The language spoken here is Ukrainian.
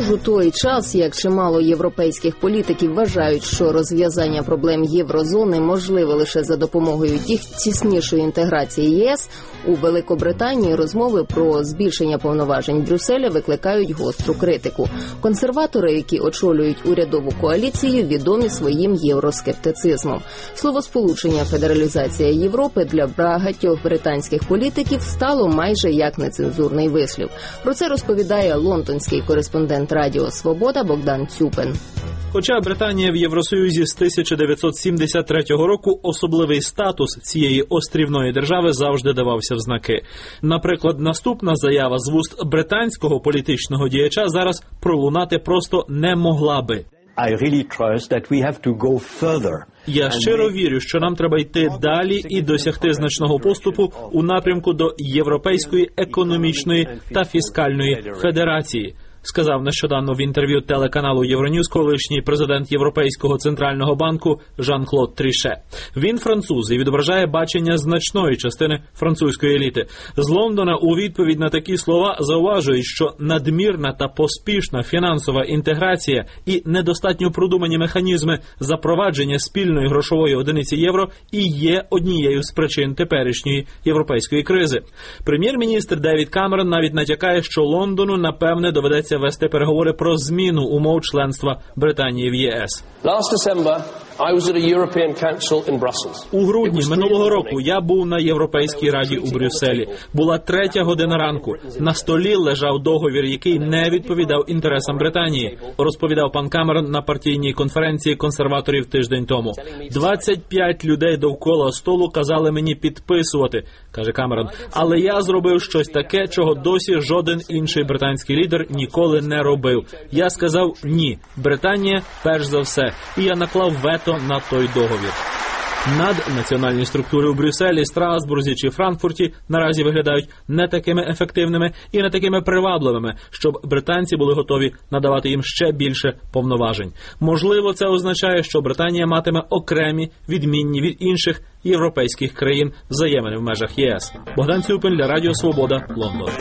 ж у той час, як чимало європейських політиків вважають, що розв'язання проблем єврозони можливе лише за допомогою тіснішої інтеграції ЄС, у Великобританії розмови про збільшення повноважень Брюсселя викликають гостру критику. Консерватори, які очолюють урядову коаліцію, відомі своїм євроскептицизмом. Словосполучення «федералізація Європи» для багатьох британських політиків стало майже як нецензурний вислів. Про це розповідає лондонський кореспондент Радіо Свобода Богдан Цюпин. Хоча Британія в Євросоюзі з 1973 року, особливий статус цієї острівної держави завжди давався в знаки. Наприклад, наступна заява з вуст британського політичного діяча зараз пролунати просто не могла би. Я щиро вірю, що нам треба йти далі і досягти значного поступу у напрямку до Європейської економічної та фіскальної федерації, сказав нещодавно в інтерв'ю телеканалу Євроньюз колишній президент Європейського центрального банку Жан-Клод Тріше. Він француз і відображає бачення значної частини французької еліти. З Лондона у відповідь на такі слова зауважують, що надмірна та поспішна фінансова інтеграція і недостатньо продумані механізми запровадження спільної грошової одиниці євро і є однією з причин теперішньої європейської кризи. Прем'єр-міністр Девід Камерон навіть натякає, що Лондону, напевне, доведеться вести переговори про зміну умов членства Британії в ЄС. У грудні минулого року я був на Європейській раді у Брюсселі. Була 3 година ранку. На столі лежав договір, який не відповідав інтересам Британії, розповідав пан Камерон на партійній конференції консерваторів тиждень тому. 25 людей довкола столу казали мені підписувати, каже Камерон. Але я зробив щось таке, чого досі жоден інший британський лідер ніколи не робив. Я сказав «ні». Британія перш за все. І я наклав вето на той договір. Наднаціональні структури у Брюсселі, Страсбурзі чи Франкфурті наразі виглядають не такими ефективними і не такими привабливими, щоб британці були готові надавати їм ще більше повноважень. Можливо, це означає, що Британія матиме окремі, відмінні від інших європейських країн взаємини в межах ЄС. Богдан Цюпин для Радіо Свобода, Лондон.